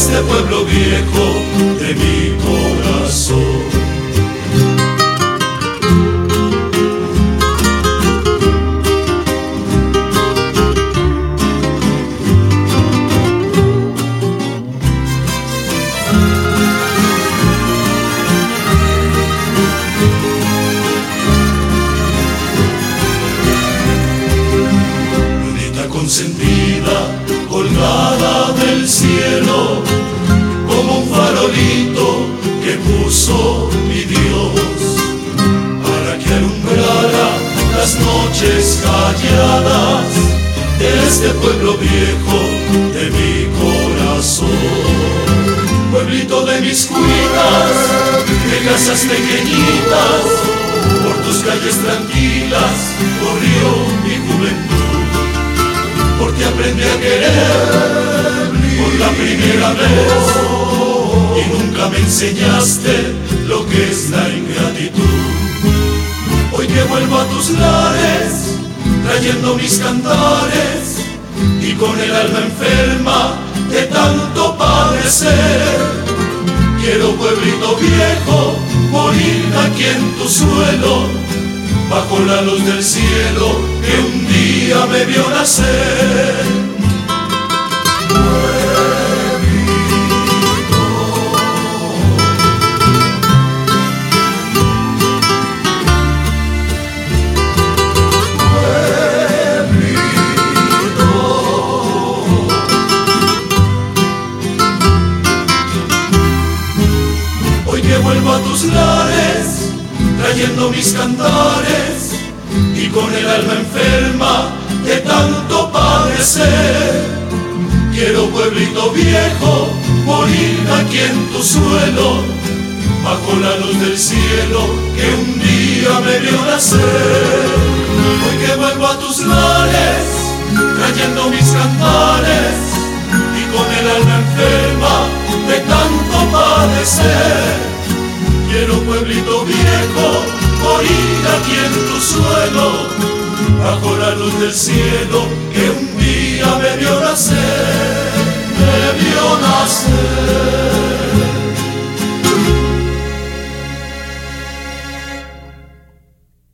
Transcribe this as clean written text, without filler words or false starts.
este pueblo viejo de mi corazón. Consentida, colgada del cielo, como un farolito que puso mi Dios, para que alumbrara las noches calladas de este pueblo viejo de mi corazón. Pueblito de mis cuitas, de casas pequeñitas, por tus calles tranquilas corrió mi juventud. Porque aprendí a querer por la primera vez y nunca me enseñaste lo que es la ingratitud. Hoy que vuelvo a tus lares trayendo mis cantares y con el alma enferma de tanto padecer, quiero pueblito viejo morir aquí en tu suelo, bajo la luz del cielo que un día me vio nacer. Hoy que vuelvo a tus lares trayendo mis cantares y con el alma enferma de tanto padecer, quiero pueblito viejo morir aquí en tu suelo, bajo la luz del cielo que un día me vio nacer. Hoy que vuelvo a tus lares trayendo mis cantares y con el alma enferma de tanto padecer, quiero pueblito viejo morir aquí en tu suelo, bajo la luz del cielo que un